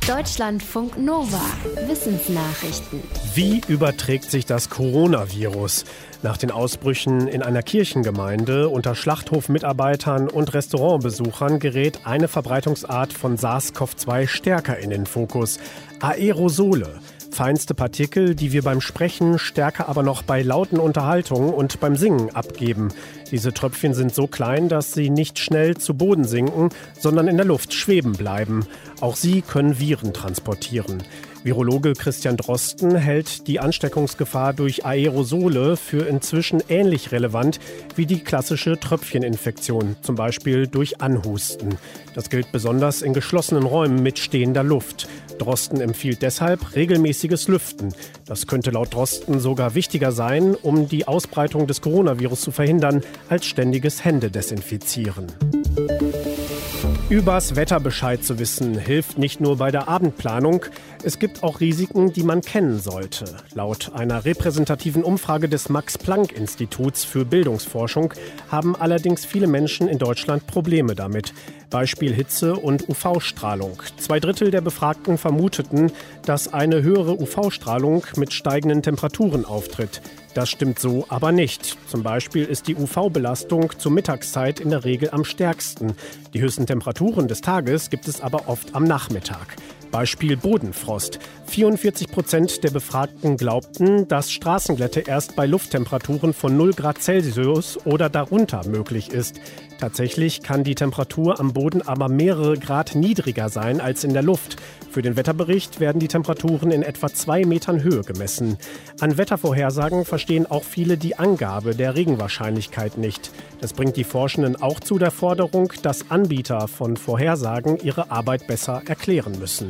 Deutschlandfunk Nova. Wissensnachrichten. Wie überträgt sich das Coronavirus? Nach den Ausbrüchen in einer Kirchengemeinde unter Schlachthofmitarbeitern und Restaurantbesuchern gerät eine Verbreitungsart von SARS-CoV-2 stärker in den Fokus: Aerosole. Feinste Partikel, die wir beim Sprechen, stärker aber noch bei lauten Unterhaltungen und beim Singen abgeben. Diese Tröpfchen sind so klein, dass sie nicht schnell zu Boden sinken, sondern in der Luft schweben bleiben. Auch sie können Viren transportieren. Virologe Christian Drosten hält die Ansteckungsgefahr durch Aerosole für inzwischen ähnlich relevant wie die klassische Tröpfcheninfektion, zum Beispiel durch Anhusten. Das gilt besonders in geschlossenen Räumen mit stehender Luft. Drosten empfiehlt deshalb regelmäßiges Lüften. Das könnte laut Drosten sogar wichtiger sein, um die Ausbreitung des Coronavirus zu verhindern, als ständiges Händedesinfizieren. Übers Wetter Bescheid zu wissen, hilft nicht nur bei der Abendplanung. Es gibt auch Risiken, die man kennen sollte. Laut einer repräsentativen Umfrage des Max-Planck-Instituts für Bildungsforschung haben allerdings viele Menschen in Deutschland Probleme damit. Beispiel Hitze und UV-Strahlung. 2/3 der Befragten vermuteten, dass eine höhere UV-Strahlung mit steigenden Temperaturen auftritt. Das stimmt so aber nicht. Zum Beispiel ist die UV-Belastung zur Mittagszeit in der Regel am stärksten. Die höchsten Temperaturen des Tages gibt es aber oft am Nachmittag. Beispiel Bodenfrost. 44% der Befragten glaubten, dass Straßenglätte erst bei Lufttemperaturen von 0 Grad Celsius oder darunter möglich ist. Tatsächlich kann die Temperatur am Boden aber mehrere Grad niedriger sein als in der Luft. Für den Wetterbericht werden die Temperaturen in etwa 2 Metern Höhe gemessen. An Wettervorhersagen verstehen auch viele die Angabe der Regenwahrscheinlichkeit nicht. Das bringt die Forschenden auch zu der Forderung, dass Anbieter von Vorhersagen ihre Arbeit besser erklären müssen.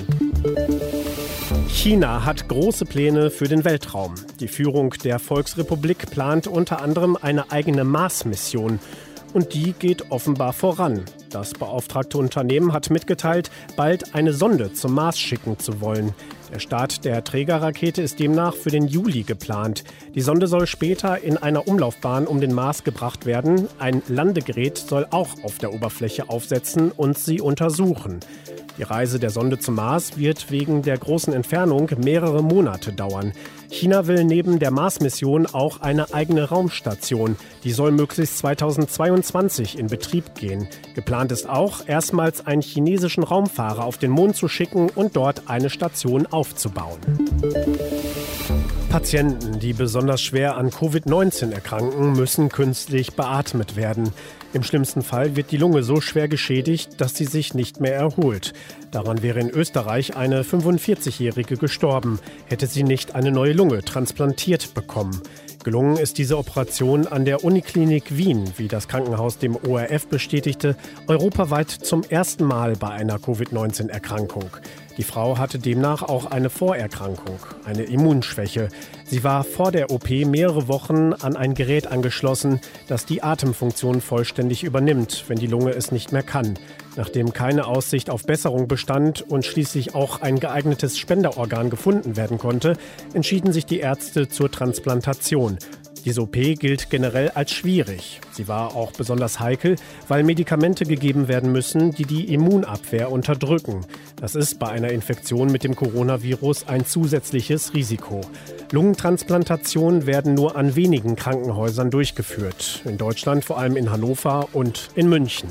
China hat große Pläne für den Weltraum. Die Führung der Volksrepublik plant unter anderem eine eigene Mars-Mission. Und die geht offenbar voran. Das beauftragte Unternehmen hat mitgeteilt, bald eine Sonde zum Mars schicken zu wollen. Der Start der Trägerrakete ist demnach für den Juli geplant. Die Sonde soll später in einer Umlaufbahn um den Mars gebracht werden. Ein Landegerät soll auch auf der Oberfläche aufsetzen und sie untersuchen. Die Reise der Sonde zum Mars wird wegen der großen Entfernung mehrere Monate dauern. China will neben der Mars-Mission auch eine eigene Raumstation. Die soll möglichst 2022 in Betrieb gehen. Geplant ist auch, erstmals einen chinesischen Raumfahrer auf den Mond zu schicken und dort eine Station aufzubauen. Patienten, die besonders schwer an Covid-19 erkranken, müssen künstlich beatmet werden. Im schlimmsten Fall wird die Lunge so schwer geschädigt, dass sie sich nicht mehr erholt. Daran wäre in Österreich eine 45-Jährige gestorben, hätte sie nicht eine neue Lunge transplantiert bekommen. Gelungen ist diese Operation an der Uniklinik Wien, wie das Krankenhaus dem ORF bestätigte, europaweit zum ersten Mal bei einer Covid-19-Erkrankung. Die Frau hatte demnach auch eine Vorerkrankung, eine Immunschwäche. Sie war vor der OP mehrere Wochen an ein Gerät angeschlossen, das die Atemfunktion vollständig übernimmt, wenn die Lunge es nicht mehr kann. Nachdem keine Aussicht auf Besserung bestand und schließlich auch ein geeignetes Spenderorgan gefunden werden konnte, entschieden sich die Ärzte zur Transplantation. Diese OP gilt generell als schwierig. Sie war auch besonders heikel, weil Medikamente gegeben werden müssen, die die Immunabwehr unterdrücken. Das ist bei einer Infektion mit dem Coronavirus ein zusätzliches Risiko. Lungentransplantationen werden nur an wenigen Krankenhäusern durchgeführt. In Deutschland vor allem in Hannover und in München.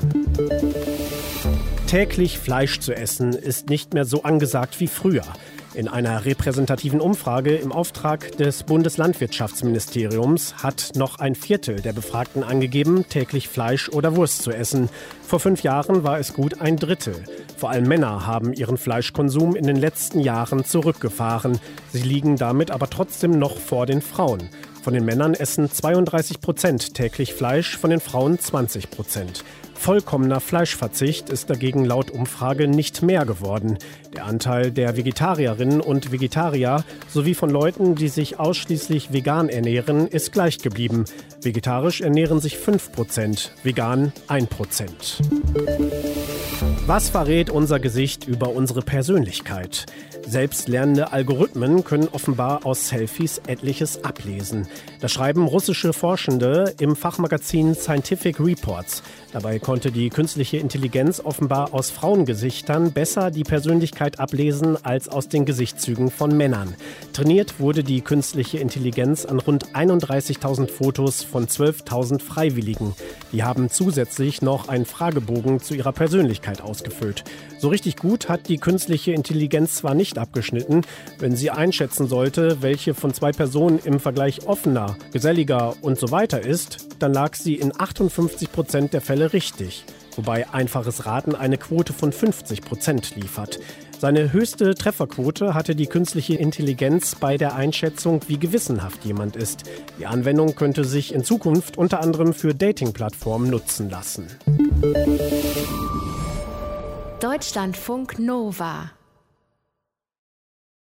Täglich Fleisch zu essen ist nicht mehr so angesagt wie früher. In einer repräsentativen Umfrage im Auftrag des Bundeslandwirtschaftsministeriums hat noch 1/4 der Befragten angegeben, täglich Fleisch oder Wurst zu essen. Vor 5 Jahren war es gut 1/3. Vor allem Männer haben ihren Fleischkonsum in den letzten Jahren zurückgefahren. Sie liegen damit aber trotzdem noch vor den Frauen. Von den Männern essen 32% täglich Fleisch, von den Frauen 20%. Vollkommener Fleischverzicht ist dagegen laut Umfrage nicht mehr geworden. Der Anteil der Vegetarierinnen und Vegetarier sowie von Leuten, die sich ausschließlich vegan ernähren, ist gleich geblieben. Vegetarisch ernähren sich 5%, vegan 1%. Was verrät unser Gesicht über unsere Persönlichkeit? Selbstlernende Algorithmen können offenbar aus Selfies etliches ablesen. Das schreiben russische Forschende im Fachmagazin Scientific Reports. Dabei konnte die künstliche Intelligenz offenbar aus Frauengesichtern besser die Persönlichkeit ablesen als aus den Gesichtszügen von Männern. Trainiert wurde die künstliche Intelligenz an rund 31.000 Fotos von 12.000 Freiwilligen. Die haben zusätzlich noch einen Fragebogen zu ihrer Persönlichkeit ausgefüllt. So richtig gut hat die künstliche Intelligenz zwar nicht abgeschnitten. Wenn sie einschätzen sollte, welche von zwei Personen im Vergleich offener, geselliger und so weiter ist, dann lag sie in 58% der Fälle richtig. Wobei einfaches Raten eine Quote von 50% liefert. Seine höchste Trefferquote hatte die künstliche Intelligenz bei der Einschätzung, wie gewissenhaft jemand ist. Die Anwendung könnte sich in Zukunft unter anderem für Dating-Plattformen nutzen lassen. Deutschlandfunk Nova